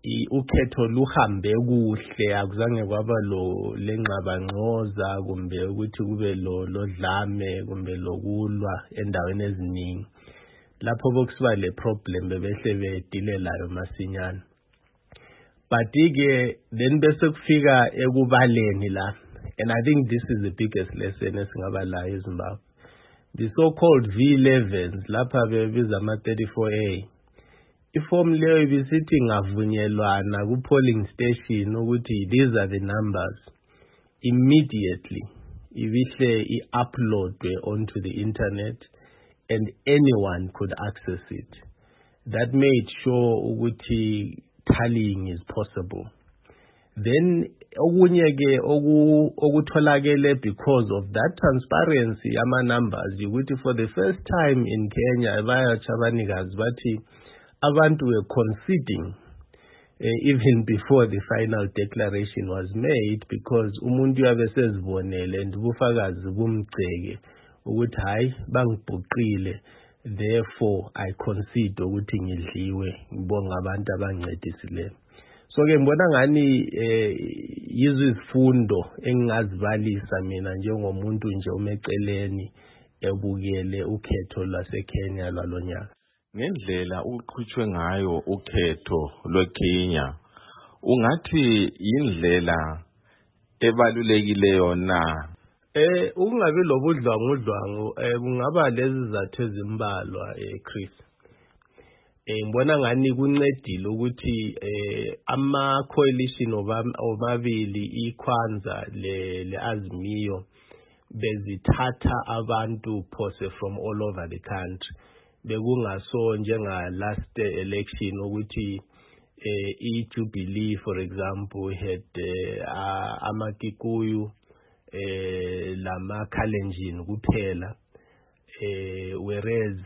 ukhetho luhambe kuhle, akuzange kwaba lo lenqabangqoza kumbe ukuthi kube lodlame kumbe lokulwa endaweni eziningi. Lapho bokusiba le problem bebehle bedilelayo masinyana. But then bese kufika ekubaleni la, and I think this is the biggest lesson esingaba la eZimbabwe. The so-called V11s lapha bebiza ama-34A. Iform leyo ibisithi ngavunyelwana ku-polling station ukuthi these are the numbers. Immediately ibihle i-uploadwe onto the internet and anyone could access it. That made sure ukuthi tallying is possible. Then okunye-ke okutholakele because of that transparency ama-numbers ukuthi for the first time in Kenya bayatsho abanikazi bathi abantu were conceding even before the final declaration was made, because umuntu uyabe sezibonele and ubufakazi bumgceke ukuthi hayi bangibhuqile, therefore I concede ukuthi ngidliwe, ngibonga abantu abancedisileyo. So ke ngibona ngani yizo izifundo engingazibalisa mina njengomuntu nje umeceleni ebukele ukhetho lwaseKenya lwalonyaka. Ngendlela uqhutshwe ngayo ukhetho lweKenya, ungathi indlela ebalulekileyo na? Ungabi lobudlwangudlwangu kungaba lezi zathu ezimbalwa Chris. Ngibona ngani kuncedile ukuthi ama-coalition omabili iKwanza le-Azimio bezithatha abantu phose from all over the country. Bekungaso njenga last election ukuthi i-Jubilee for example had amaKikuyu lama-Kalenjin kuphela, whereas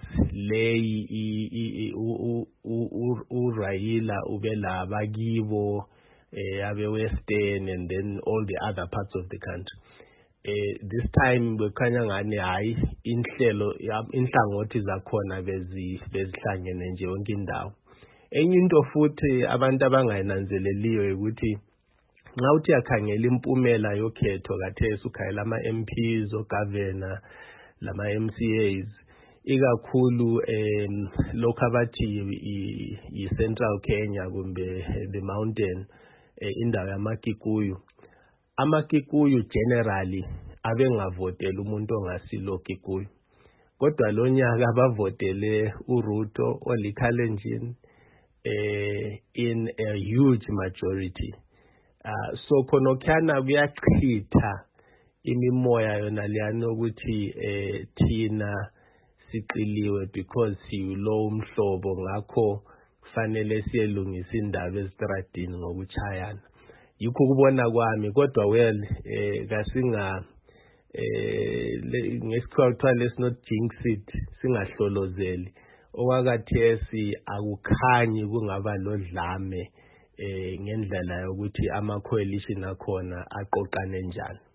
uRaila ubela abakibo abe-Western and then all the other parts of the country. This time bekhanya ngani hayi inhlangothi zakhona bezihlangene nje yonke indawo. Enye into futhi abantu abangayinanzeleliyo ukuthi nxa uthi yakhangela impumela yokhetho kathesi ukhayela ama-MPs ogovernor lama-MCAs, ikakhulu lokho abathi yi-Central Kenya kumbe the mountain, indawo yamaKikuyu. AmaKikuyu generally abengavotela umuntu ongasilo Kikuyu, kodwa lo nyaka abavotele uRuto oliKalenjin in a huge majority. So khonokhana kuyachitha imimoya yona leyana ukuthi thina siqiliwe because siyilo umhlobo, ngakho kufanele siyelungisa indaba ezitradini ngokuchayana. Yikho kubona kwami, kodwa well kasinga ngesikhathi kuthiwa let's not jinx it, singahlolozeli. Okwakathesi akukhanyi kungaba lodlame ngendlela yokuthi ama-coalition akhona aqoqane njani.